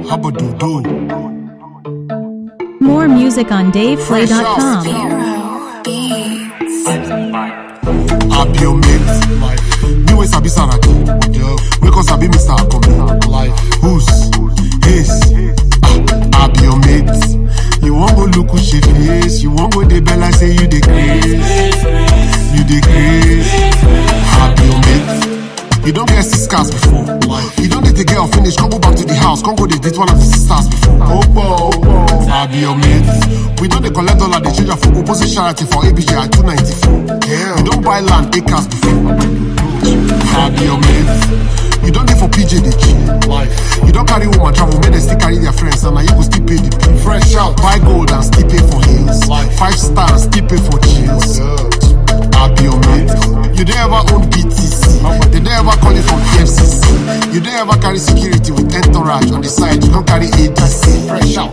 Habadodo. More music on DavePlay.com. I be your mate. Me we sabi Saraki. We cause I be Mr. Akomi. Who's his? I be your mate. You won't go look who she face. You won't go the bella say you the craze. You the craze. I be your mate. You don't get 6 cars before. You don't need to get finish. Come go back to the house. Come go they date one of the sisters before. I be your mate. We don't they collect dollar. They change for opposite charity for ABJ at 294. You don't buy land acres before. I be your mate. You don't need for PJ the G. You don't carry woman travel. Make they still carry their friends. And now you go still pay the bill. Fresh out. Buy gold and still pay for hills. 5 stars still pay for chills. I be your mate. You don't ever own BTC. They don't ever call it from FCC. You don't ever carry security with entourage on the side. You don't carry ADC. Fresh out.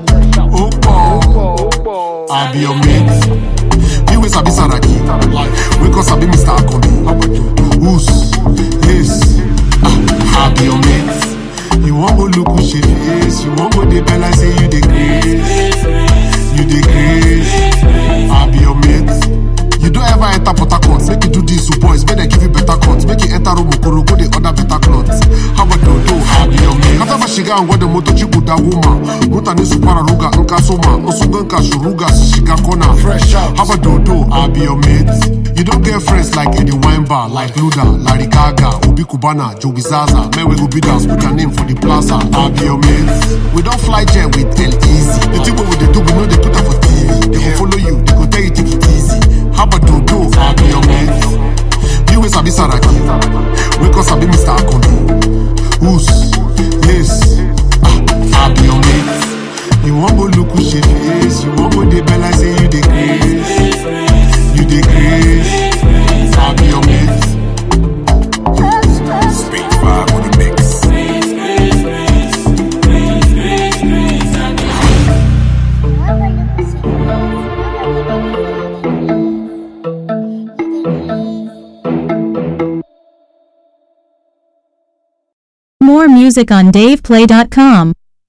I be your mate. You always be Saraki. We cause I be Mr. Akomi. Who's this? I be your mate. You won't go look who she face. You won't go the bella say you the craze. You the craze. I be your mate. You don't ever enter Port Harcourt. Make you do this to boys. Make they give you better cuts. Make you enter Romokoro. Go the other better clots. How about Dodo? I be your mate. Kata bashiga and what the moto chiku da woman. Muta ni supara ruga nka soma. Osuganka shuruga shiga kona. Fresh out. How about Dodo? I be your mate. You don't get friends like Eddie Wine Bar, like Luda, Larry Gaga, Obi Kubana, Joey Zaza. Man, we go be dance, put your name for the plaza. I be your mate. We don't fly jet with L easy. The thing what they do, we know they put up for TV. They go follow you, they go tell you take it easy. How about Dodo? I be your mate. You always be Saraki. We cause I be Mr. Akomi. Who's this? I be your mate. You won't go look who she face. You won't go the bella say you the craze. You the craze. I be your mate. Speak 5 on the mix. More music on DavePlay.com.